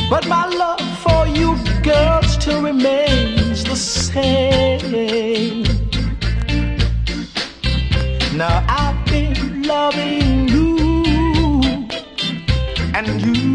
but my love for you, girl, still remains the same. Now I've been loving you, and you